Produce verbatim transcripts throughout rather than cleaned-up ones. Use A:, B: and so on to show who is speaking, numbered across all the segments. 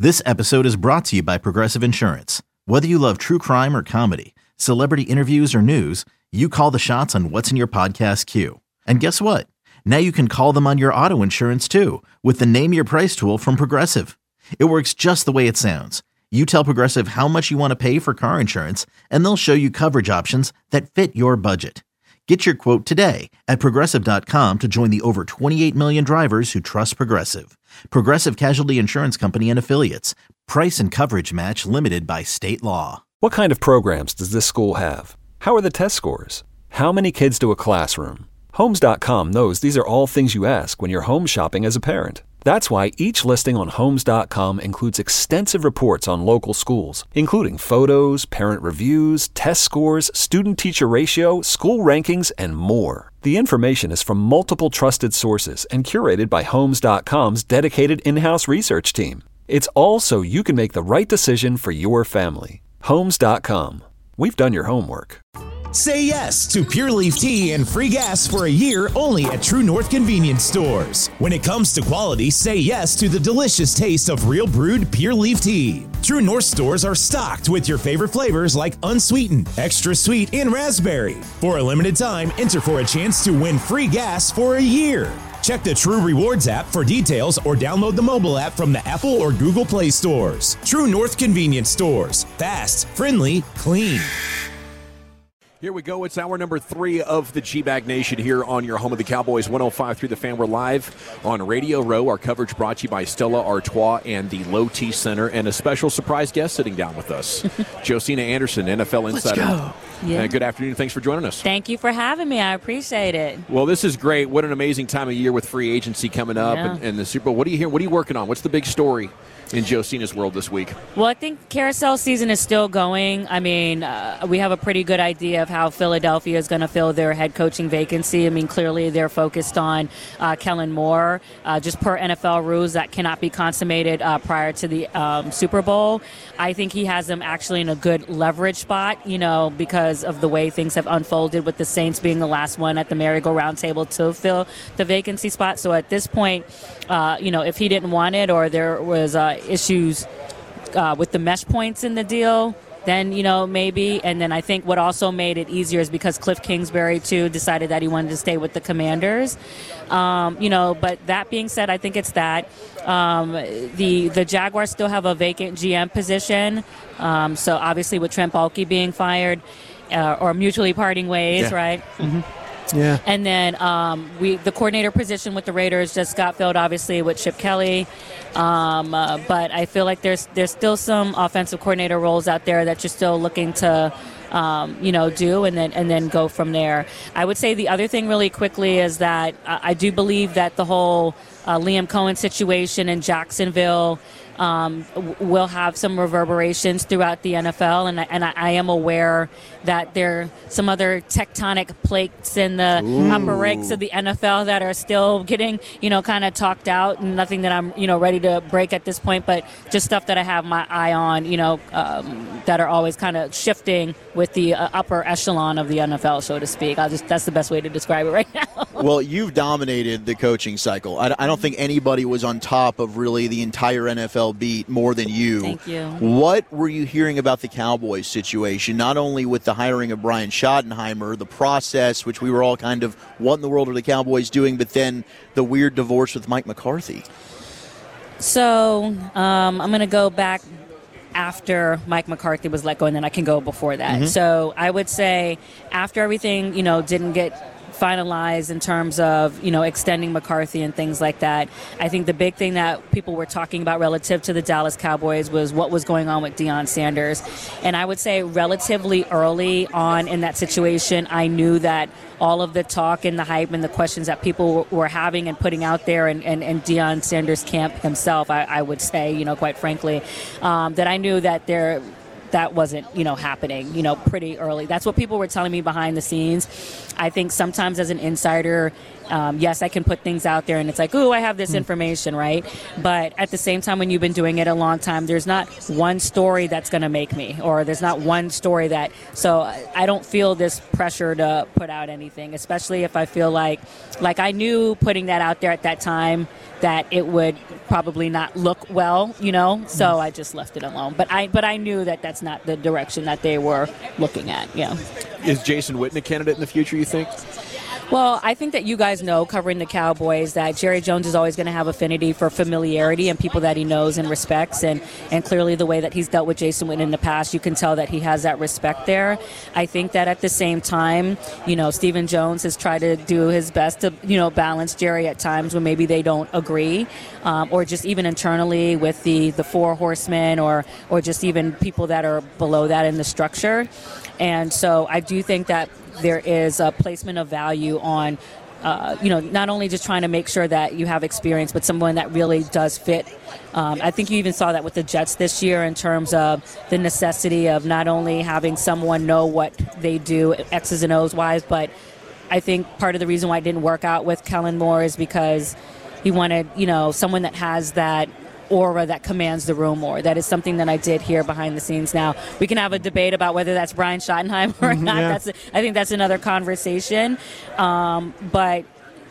A: This episode is brought to you by Progressive Insurance. Whether you love true crime or comedy, celebrity interviews or news, you call the shots on what's in your podcast queue. And guess what? Now you can call them on your auto insurance too with the Name Your Price tool from Progressive. It works just the way it sounds. You tell Progressive how much you want to pay for car insurance, and they'll show you coverage options that fit your budget. Get your quote today at Progressive dot com to join the over twenty-eight million drivers who trust Progressive. Progressive Casualty Insurance Company and Affiliates. Price and coverage match limited by state law.
B: What kind of programs does this school have? How are the test scores? How many kids to a classroom? Homes dot com knows these are all things you ask when you're home shopping as a parent. That's why each listing on Homes dot com includes extensive reports on local schools, including photos, parent reviews, test scores, student-teacher ratio, school rankings, and more. The information is from multiple trusted sources and curated by Homes dot com's dedicated in-house research team. It's all so you can make the right decision for your family. Homes dot com. We've done your homework.
C: Say yes to Pure Leaf Tea and free gas for a year only at True North Convenience Stores. When it comes to quality, say yes to the delicious taste of real brewed Pure Leaf Tea. True North stores are stocked with your favorite flavors like unsweetened, extra sweet, and raspberry. For a limited time, enter for a chance to win free gas for a year. Check the True Rewards app for details or download the mobile app from the Apple or Google Play stores. True North Convenience Stores. Fast, friendly, clean.
D: Here we go. It's hour number three of the G-Bag Nation here on your home of the Cowboys, one oh five through the Fan. We're live on Radio Row. Our coverage brought to you by Stella Artois and the Low T Center, and a special surprise guest sitting down with us, Josina Anderson, N F L Insider.
E: Let's go.
D: Yeah. Uh, good afternoon. Thanks for joining us.
E: Thank you for having me. I appreciate it.
D: Well, this is great. What an amazing time of year with free agency coming up
E: Yeah.
D: and, and the Super Bowl. What are you hearing? What are you working on? What's the big story in Josina's world this week?
E: Well, I think carousel season is still going. I mean, uh, we have a pretty good idea of how Philadelphia is going to fill their head coaching vacancy. I mean, clearly they're focused on uh, Kellen Moore. Uh, just per N F L rules, that cannot be consummated uh, prior to the um, Super Bowl. I think he has them actually in a good leverage spot, you know, because of the way things have unfolded with the Saints being the last one at the merry-go-round table to fill the vacancy spot. So at this point, uh, you know, if he didn't want it or there was uh, issues uh, with the mesh points in the deal, then, you know, maybe. And then I think what also made it easier is because Cliff Kingsbury, too, decided that he wanted to stay with the Commanders. Um, you know, but that being said, I think it's that. Um, the the Jaguars still have a vacant G M position. Um, so obviously with Trent Baalke being fired uh, or mutually parting ways,
D: Yeah.
E: right?
F: Mm-hmm. Yeah.
E: And then um, we the coordinator position with the Raiders just got filled, obviously, with Chip Kelly. Um, uh, but I feel like there's there's still some offensive coordinator roles out there that you're still looking to, um, you know, do and then and then go from there. I would say the other thing really quickly is that uh, I do believe that the whole uh, Liam Cohen situation in Jacksonville um, w- will have some reverberations throughout the N F L, and I, and I, I am aware that there are some other tectonic plates in the
D: Ooh.
E: upper ranks of the N F L that are still getting, you know, kind of talked out, and nothing that I'm, you know, ready to break at this point, but just stuff that I have my eye on, you know, um, that are always kind of shifting with the uh, upper echelon of the N F L, so to speak. I'll just that's the best way to describe it right now.
F: Well, you've dominated the coaching cycle. I, I don't think anybody was on top of really the entire N F L beat more than you.
E: Thank you.
F: What were you hearing about the Cowboys situation, not only with the hiring of Brian Schottenheimer, the process, which we were all kind of, what in the world are the Cowboys doing, but then the weird divorce with Mike McCarthy?
E: So um, I'm going to go back after Mike McCarthy was let go, and then I can go before that.
F: Mm-hmm.
E: So I would say after everything, you know, didn't get finalized in terms of, you know, extending McCarthy and things like that, I think the big thing that people were talking about relative to the Dallas Cowboys was what was going on with Deion Sanders. And I would say relatively early on in that situation, I knew that all of the talk and the hype and the questions that people were having and putting out there, and, and, and Deion Sanders' camp himself, I, I would say, you know, quite frankly, um, that I knew that there that wasn't, you know, happening, you know, pretty early. That's what people were telling me behind the scenes. I think sometimes as an insider, um, yes, I can put things out there and it's like, ooh, I have this information, right? But at the same time, when you've been doing it a long time, there's not one story that's going to make me, or there's not one story that, so I don't feel this pressure to put out anything, especially if I feel like, like I knew putting that out there at that time that it would probably not look well, you know, so I just left it alone. But I but I knew that that's not the direction that they were looking at, yeah.
D: Is Jason Witten a candidate in the future, you think?
E: Well, I think that you guys know, covering the Cowboys, that Jerry Jones is always going to have affinity for familiarity and people that he knows and respects. And, and clearly the way that he's dealt with Jason Witten in the past, you can tell that he has that respect there. I think that at the same time, you know, Stephen Jones has tried to do his best to, you know, balance Jerry at times when maybe they don't agree, um, or just even internally with the, the four horsemen, or, or just even people that are below that in the structure. And so I do think that there is a placement of value on, uh, you know, not only just trying to make sure that you have experience, but someone that really does fit. Um, I think you even saw that with the Jets this year in terms of the necessity of not only having someone know what they do, X's and O's wise, but I think part of the reason why it didn't work out with Kellen Moore is because he wanted, you know, someone that has that aura that commands the room more. That is something that I did here behind the scenes. Now, we can have a debate about whether that's Brian Schottenheimer or not.
G: Yeah.
E: That's, I think that's another conversation. Um, but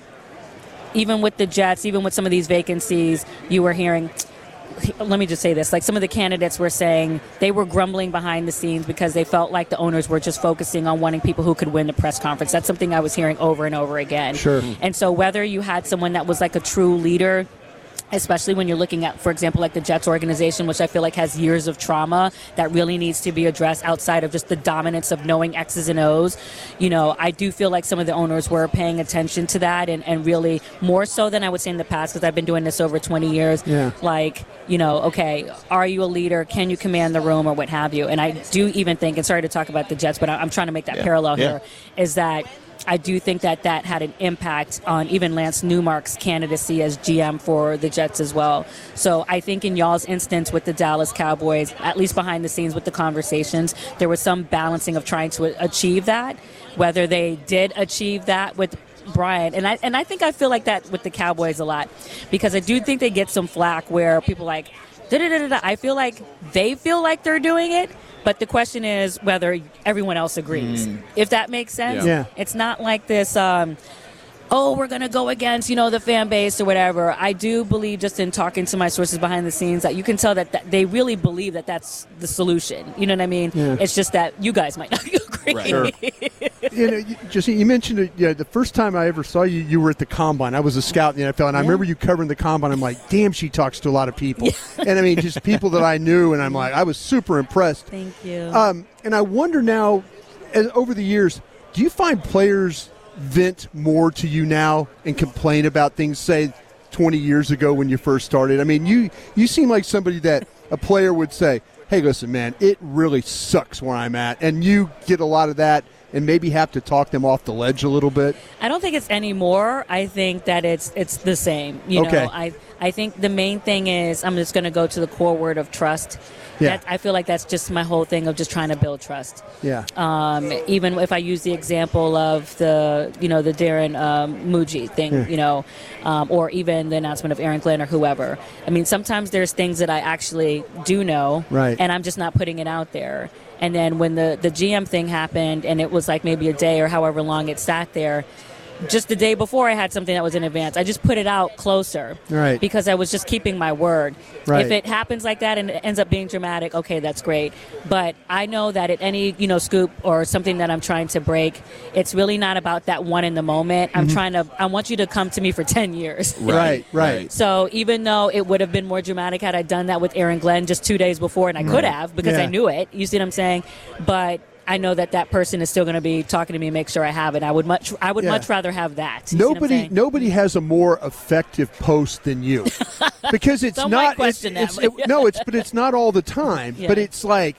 E: even with the Jets, even with some of these vacancies, you were hearing, let me just say this, like some of the candidates were saying they were grumbling behind the scenes because they felt like the owners were just focusing on wanting people who could win the press conference. That's something I was hearing over and over again.
G: Sure.
E: And so whether you had someone that was like a true leader, especially when you're looking at, for example, like the Jets organization, which I feel like has years of trauma that really needs to be addressed outside of just the dominance of knowing X's and O's. You know, I do feel like some of the owners were paying attention to that, and, and really more so than I would say in the past, because I've been doing this over twenty years.
G: Yeah.
E: Like, you know, okay, are you a leader? Can you command the room or what have you? And I do even think, and sorry to talk about the Jets, but I'm trying to make that
F: Yeah.
E: parallel
F: Yeah.
E: here, is that I do think that that had an impact on even Lance Newmark's candidacy as G M for the Jets as well. So I think in y'all's instance with the Dallas Cowboys, at least behind the scenes with the conversations, there was some balancing of trying to achieve that. Whether they did achieve that with Brian, and I and I think I feel like that with the Cowboys a lot, because I do think they get some flack where people like, da-da-da-da-da. I feel like they feel like they're doing it. But the question is whether everyone else agrees, mm. if that makes sense.
G: Yeah.
E: It's not like this, um, oh, we're going to go against, you know, the fan base or whatever. I do believe, just in talking to my sources behind the scenes, that you can tell that, that they really believe that that's the solution. You know what I mean?
G: Yeah.
E: It's just that you guys might not agree.
D: Right.
G: Sure. You know, you, just you mentioned it. Yeah, the first time I ever saw you, you were at the Combine. I was a scout in the N F L, and I
E: Yeah.
G: remember you covering the Combine. I'm like, damn, she talks to a lot of people, and I mean, just people that I knew, and I'm like, I was super impressed.
E: Thank you.
G: Um, and I wonder now, as, over the years, do you find players vent more to you now and complain about things, say, twenty years ago when you first started? I mean, you you seem like somebody that a player would say, hey, listen, man, it really sucks where I'm at. And you get a lot of that and maybe have to talk them off the ledge a little bit.
E: I don't think it's any more. I think that it's it's the same. You
G: Okay.
E: know, I I think the main thing is, I'm just going to go to the core word of trust.
G: Yeah.
E: That, I feel like that's just my whole thing of just trying to build trust.
G: Yeah.
E: Um, even if I use the example of the, you know, the Darren um, Muji thing,
G: Yeah.
E: you know, um, or even the announcement of Aaron Glenn or whoever. I mean, sometimes there's things that I actually do know,
G: Right.
E: and I'm just not putting it out there. And then when the, the G M thing happened, and it was like maybe a day or however long it sat there, just the day before I had something that was in advance, I just put it out closer.
G: Right.
E: Because I was just keeping my word.
G: Right.
E: If it happens like that and it ends up being dramatic, okay, that's great. But I know that at any, you know, scoop or something that I'm trying to break, it's really not about that one in the moment. I'm trying to, I want you to come to me for ten years.
G: Right, right.
E: So even though it would have been more dramatic had I done that with Aaron Glenn just two days before, and I could have because
G: Yeah.
E: I knew it, you see what I'm saying? But I know that that person is still going to be talking to me and make sure I have it. I would much, I would
G: Yeah.
E: much rather have that. You see what I'm
G: Nobody,
E: saying?
G: nobody has a more effective post than you, because it's
E: Some
G: not.
E: might question
G: it's,
E: that,
G: it's-
E: but-
G: it- no, it's but it's not all the time.
E: Yeah.
G: But it's like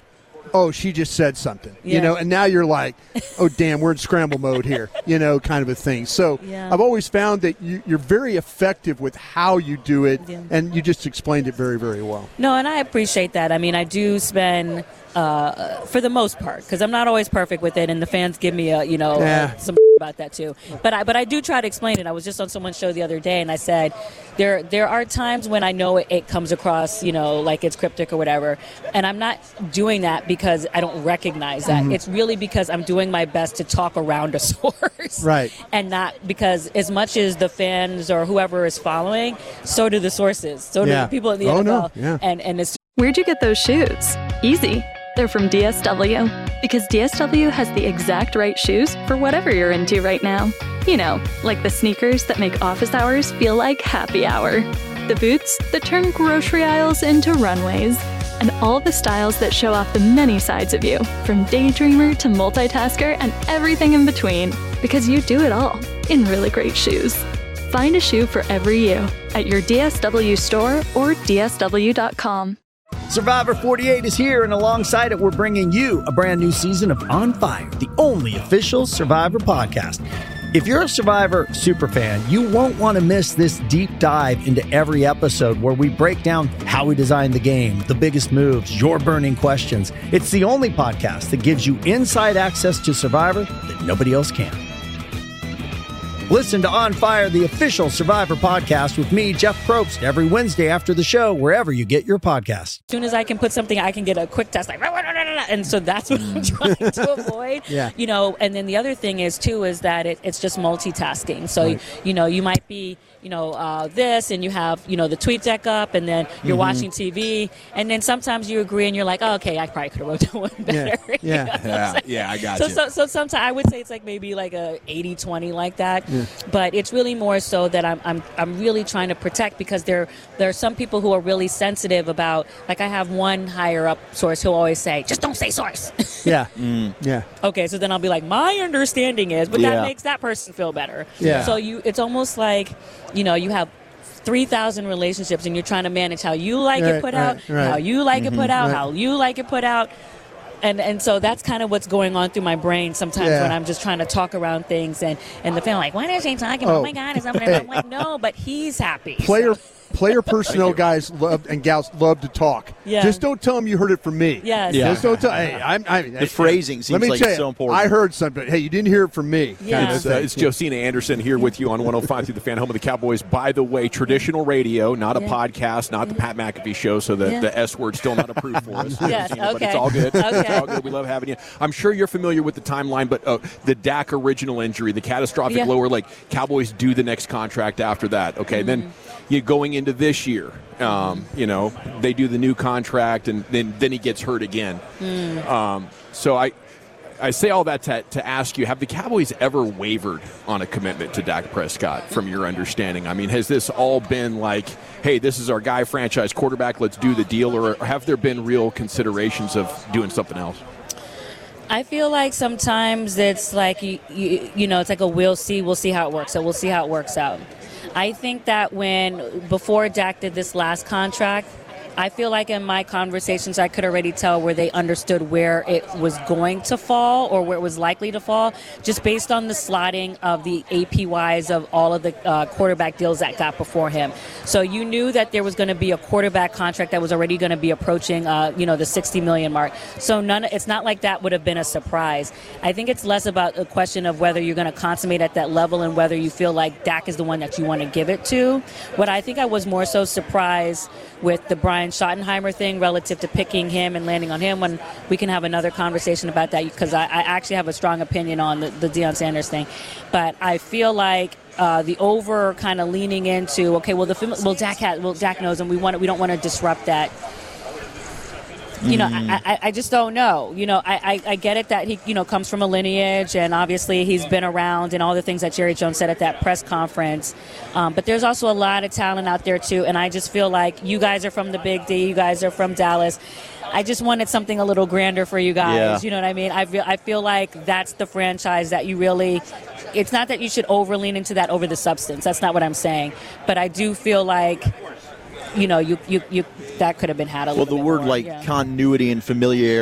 G: oh, she just said something,
E: Yeah.
G: you know, and now you're like, oh, damn, we're in scramble mode here, you know, kind of a thing. So
E: Yeah.
G: I've always found that you, you're very effective with how you do it,
E: Yeah.
G: and you just explained it very, very well.
E: No, and I appreciate that. I mean, I do spend, uh, for the most part, because I'm not always perfect with it, and the fans give me a, you know,
G: Yeah.
E: uh, some about that too. But I, but I do try to explain it. I was just on someone's show the other day, and I said there there are times when I know it, it comes across, you know, like it's cryptic or whatever, and I'm not doing that because I don't recognize that.
G: Mm-hmm.
E: It's really because I'm doing my best to talk around a source,
G: Right.
E: And not because as much as the fans or whoever is following, so do the sources, so
G: Yeah.
E: do the people in the
G: Oh,
E: N F L,
G: no. Yeah.
E: and and it's
H: Where'd you get those shoes? Easy. They're from D S W. Because D S W has the exact right shoes for whatever you're into right now. You know, like the sneakers that make office hours feel like happy hour. The boots that turn grocery aisles into runways. And all the styles that show off the many sides of you, from daydreamer to multitasker and everything in between. Because you do it all in really great shoes. Find a shoe for every you at your D S W store or D S W dot com.
I: Survivor forty-eight is here, and alongside it, we're bringing you a brand new season of On Fire, the only official Survivor podcast. If you're a Survivor superfan, you won't want to miss this deep dive into every episode where we break down how we designed the game, the biggest moves, your burning questions. It's the only podcast that gives you inside access to Survivor that nobody else can. Listen to On Fire, the official Survivor podcast with me, Jeff Probst, every Wednesday after the show, wherever you get your podcasts.
E: as soon as I can put something, I can get a quick test, like, and so that's what I'm trying to avoid.
G: Yeah.
E: You know, and then the other thing is too is that it, it's just multitasking. So
G: Right.
E: you know, you might be, you know, uh, this, and you have, you know, the tweet deck up, and then you're
G: Mm-hmm.
E: watching T V, and then sometimes you agree, and you're like, oh, okay, I probably could have wrote that one better.
G: Yeah.
E: You
G: Yeah.
E: know what I'm
D: Yeah,
E: saying?
D: yeah, I got
E: so,
D: you.
E: So, so sometimes I would say it's like maybe like a eighty twenty like that, but it's really more so that I'm, I'm, I'm really trying to protect, because there, there are some people who are really sensitive about, like I have one higher up source who'll always say, just don't say source.
G: Yeah. Yeah.
E: Okay, so then I'll be like, my understanding is, but
F: Yeah.
E: that makes that person feel better.
G: Yeah.
E: So you, it's almost like, you know, you have three thousand relationships, and you're trying to manage how you like
G: Right,
E: it put
G: right,
E: out,
G: right.
E: how you like it put out,
G: right.
E: how you like it put out. And and so that's kind of what's going on through my brain sometimes
G: Yeah.
E: when I'm just trying to talk around things, and, and the family like, why is he talking? Oh,
G: Oh.
E: my God, is something? I'm like, no, but he's happy.
G: Player
E: So-
G: player personnel guys love and gals love to talk.
E: Yeah.
G: Just don't tell them you heard it from me.
E: Yes.
D: Yeah.
G: Just don't tell. Hey, I'm. I,
F: The phrasing seems
G: let me
F: like
G: tell
F: it's
G: you,
F: so important.
G: I heard something. Hey, you didn't hear it from me.
E: Yeah.
G: kind of
D: It's, uh,
G: thing.
D: it's Josina Anderson here with you on one oh five through the Fan, home of the Cowboys. By the way, traditional radio, not a
E: Yeah.
D: podcast, not the Pat McAfee show, so the,
E: Yeah.
D: the S word's still not approved for us.
E: Yes,
D: Josina, But
E: okay.
D: it's all good. It's
E: Okay.
D: all good. We love having you. I'm sure you're familiar with the timeline, but uh, the Dak original injury, the catastrophic
E: Yeah.
D: lower leg, Cowboys do the next contract after that. Okay,
E: Mm-hmm.
D: then you going into this year, um, you know, they do the new contract, and then, then he gets hurt again.
E: Mm.
D: Um, so I. I say all that to, to ask you, have the Cowboys ever wavered on a commitment to Dak Prescott from your understanding? I mean, has this all been like, hey, this is our guy, franchise quarterback, let's do the deal, or have there been real considerations of doing something else?
E: I feel like sometimes it's like, you, you, you know, it's like a we'll see, we'll see how it works out, we'll see how it works out. I think that when, before Dak did this last contract, I feel like in my conversations I could already tell where they understood where it was going to fall or where it was likely to fall, just based on the slotting of the A P Ys of all of the uh, quarterback deals that got before him. So you knew that there was going to be a quarterback contract that was already going to be approaching, uh, you know, the sixty million mark. So none, it's not like that would have been a surprise. I think it's less about a question of whether you're going to consummate at that level and whether you feel like Dak is the one that you want to give it to. What I think I was more so surprised with the Brian Schottenheimer thing relative to picking him and landing on him, when we can have another conversation about that, because I, I actually have a strong opinion on the, the Deion Sanders thing. But I feel like uh, the over kind of leaning into, okay, well, the film, well, Dak has, well, Dak knows, and we want we don't want to disrupt that. You know, I, I, I just don't know. You know, I, I, I get it that he, you know, comes from a lineage, and obviously he's been around, and all the things that Jerry Jones said at that press conference. Um, but there's also a lot of talent out there, too, and I just feel like you guys are from the Big D, you guys are from Dallas. I just wanted something a little grander for you guys.
F: Yeah.
E: You know what I mean? I feel, I feel like that's the franchise that you really – it's not that you should over-lean into that over the substance. That's not what I'm saying. But I do feel like – you know, you, you, you that could have been had a
F: Well,
E: little
F: the
E: bit
F: word
E: more.
F: like
E: Yeah.
F: continuity and familiarity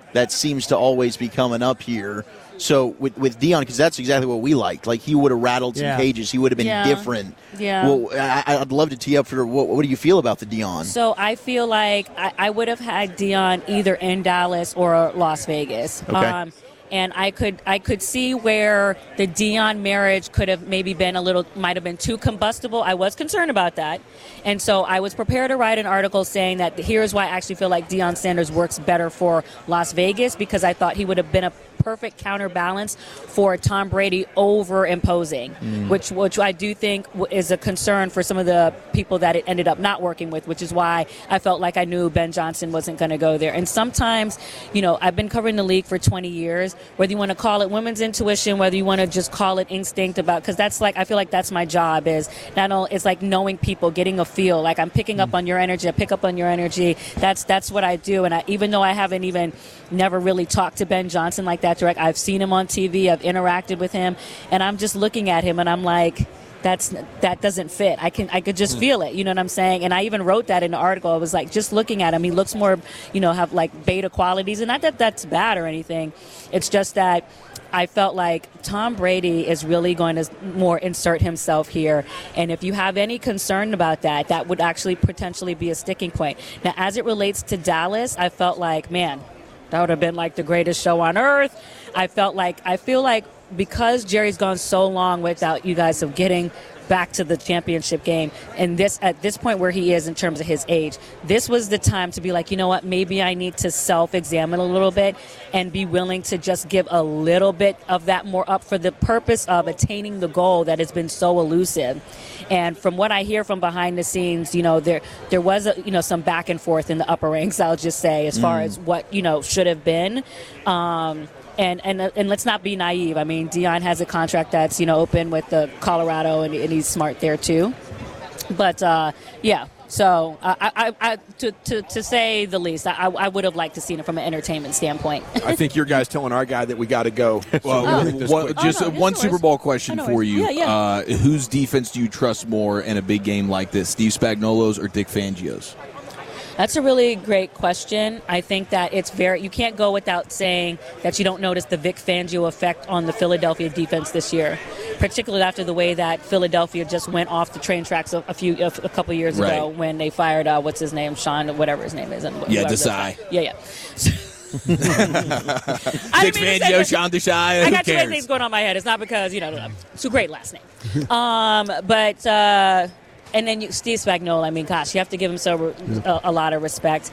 F: that seems to always be coming up here. So with with Dion, because that's exactly what we liked. Like, he would have rattled some
E: Yeah.
F: cages. He would have been
E: Yeah.
F: different.
E: Yeah.
F: Well, I, I'd love to tee up for what, what do you feel about the Dion?
E: So I feel like I, I would have had Dion either in Dallas or Las Vegas.
F: Okay.
E: Um, and I could I could see where the Dion marriage could have maybe been a little, might have been too combustible. I was concerned about that. And so I was prepared to write an article saying that here's why I actually feel like Deion Sanders works better for Las Vegas, because I thought he would have been a perfect counterbalance for Tom Brady over imposing,
J: Mm.
E: which which I do think w- is a concern for some of the people that it ended up not working with, which is why I felt like I knew Ben Johnson wasn't going to go there. And sometimes, you know, I've been covering the league for twenty years, whether you want to call it women's intuition, whether you want to just call it instinct about, because that's like, I feel like that's my job, is not only, it's like knowing people, getting a feel, like I'm picking up on your energy, I pick up on your energy. That's, that's what I do. And I, even though I haven't even never really talked to Ben Johnson like that direct, I've seen him on T V, I've interacted with him, and I'm just looking at him and I'm like, that's that doesn't fit. I can I could just feel it, you know what I'm saying? And I even wrote that in the article. I was like, just looking at him, he looks more, you know, have like beta qualities, and not that that's bad or anything. It's just that I felt like Tom Brady is really going to more insert himself here. And if you have any concern about that, that would actually potentially be a sticking point. Now, as it relates to Dallas, I felt like, man, that would have been like the greatest show on earth. I felt like, I feel like because Jerry's gone so long without you guys of getting back to the championship game, and this at this point where he is in terms of his age, this was the time to be like, you know what, maybe I need to self-examine a little bit and be willing to just give a little bit of that more up for the purpose of attaining the goal that has been so elusive. And from what I hear from behind the scenes, you know, there there was a, you know, some back and forth in the upper ranks, I'll just say, as far
J: Mm.
E: as what, you know, should have been. Um, And, and and let's not be naive. I mean, Dion has a contract that's, you know, open with the Colorado, and, and he's smart there too. But uh, yeah, so I, I, I to, to to say the least, I, I would have liked to see it from an entertainment standpoint.
D: I think your guy's telling our guy that we got to go.
K: Well,
E: Oh.
K: one- just
E: Oh, no,
K: uh,
E: yes,
K: one
E: no
K: Super
E: worries.
K: Bowl question
E: No
K: for
E: worries.
K: you.
E: Yeah, yeah.
K: Uh, whose defense do you trust more in a big game like this, Steve Spagnuolo's or Dick Fangio's?
E: That's a really great question. I think that it's very, you can't go without saying that you don't notice the Vic Fangio effect on the Philadelphia defense this year, particularly after the way that Philadelphia just went off the train tracks a, a few, a, a couple years ago
K: Right.
E: when they fired, uh, what's his name, Sean, whatever his name is. And
K: Yeah,
E: whoever
K: Desai.
E: the- Yeah, yeah.
K: Dick Fangio, Sean Desai.
E: I
K: Who
E: got too many
K: cares?
E: things going on in my head. It's not because, you know, it's a great last name. Um, but, uh, and then you, Steve Spagnuolo, I mean, gosh, you have to give him so a, a lot of respect.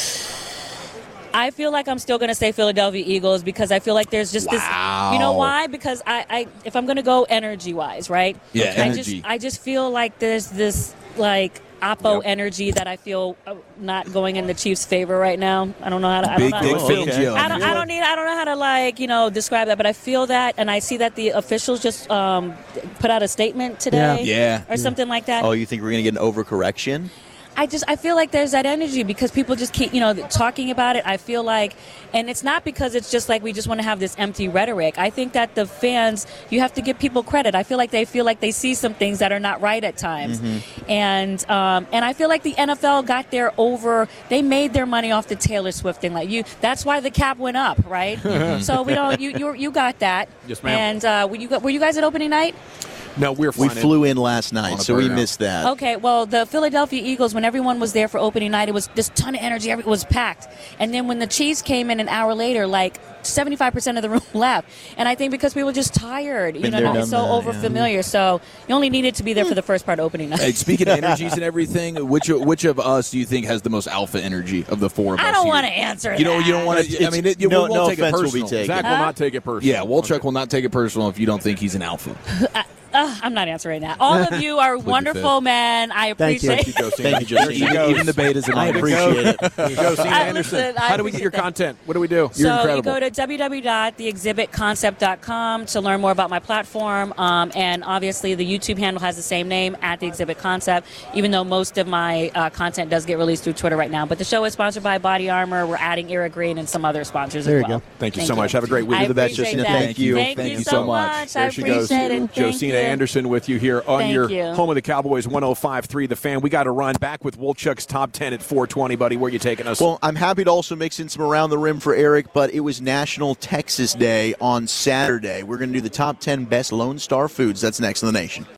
E: I feel like I'm still going to say Philadelphia Eagles because I feel like there's just this. You know
K: Wow.
E: why? Because I, I if I'm going to go energy wise, right?
K: Yeah,
E: I
K: energy.
E: just I just feel like there's this like Oppo energy that I feel uh, not going in the Chiefs' favor right now. I don't know how to. I
K: Big
E: don't know.
K: Dick
E: how to-
K: Fangio.
E: I don't. I don't need. I don't know how to like you know describe that, but I feel that, and I see that the officials just um, put out a statement today,
F: Yeah.
E: or something like that.
F: Oh, you think we're going to get an overcorrection?
E: I just I feel like there's that energy because people just keep you know talking about it. I feel like, and it's not because it's just like we just want to have this empty rhetoric. I think that the fans, you have to give people credit. I feel like they feel like they see some things that are not right at times,
J: Mhm.
E: and um, and I feel like the N F L got there over. They made their money off the Taylor Swift thing. Like you, that's why the cap went up, right? So we don't. You you you got that.
D: Yes, ma'am.
E: And uh, were you were you guys at opening night?
D: No, we're
F: We
D: flying in.
F: flew in last night,
D: On a
F: so we
D: burnout.
F: missed that.
E: Okay, well, the Philadelphia Eagles, when everyone was there for opening night, it was this ton of energy. Every, it was packed. And then when the Chiefs came in an hour later, like seventy-five percent of the room left. And I think because people were just tired, you
K: Been
E: know,
K: there,
E: not
K: done
E: so
K: that,
E: over
K: yeah.
E: familiar. So you only needed to be there for the first part of opening night.
K: Hey, speaking of energies and everything, which which of us do you think has the most alpha energy of the four of us?
E: I don't
K: here?
E: want to answer
K: You don't. You don't
E: that.
K: want to. I
F: It's-
K: mean, it, you,
F: no-
K: we won't
F: no
K: take it
F: offense will
K: personal.
F: be taken.
D: Zach will not take it personal.
K: Yeah, Wolchuk will not take it personal if you don't think he's an alpha.
E: Uh, I'm not answering that. All of you are wonderful, man. I
F: Thank you.
E: appreciate
F: Thank you, Josine. Thank you, Josine.
K: Even, even the betas and
F: I appreciate it.
D: Josine
E: I-
D: Anderson.
E: listen, I
D: How do we get your
E: appreciate that.
D: content? What do we do?
E: So you go to w w w dot the exhibit concept dot com to learn more about my platform. Um, and obviously the YouTube handle has the same name, at The Exhibit Concept, even though most of my uh, content does get released through Twitter right now. But the show is sponsored by Body Armor. We're adding Era Green and some other sponsors
D: There
E: as
D: you
E: well.
D: go. Thank you so much. Have a great week.
E: I
D: You're the best,
E: appreciate
D: Josina.
E: that.
D: Thank you.
E: Thank,
D: Thank
E: you
D: you
E: so
D: so much.
E: much.
D: There
E: I
D: she goes.
E: appreciate it. Thank
D: Josina
E: you.
D: Anderson with you here on
E: Thank
D: your
E: you.
D: home of the Cowboys, one oh five point three The Fan. We got to run back with Wolchuk's top ten at four twenty, buddy. Where are you taking us?
F: Well, I'm happy to also mix in some Around the Rim for Eric, but it was National Texas Day on Saturday. We're going to do the top ten best Lone Star foods. That's next in the nation.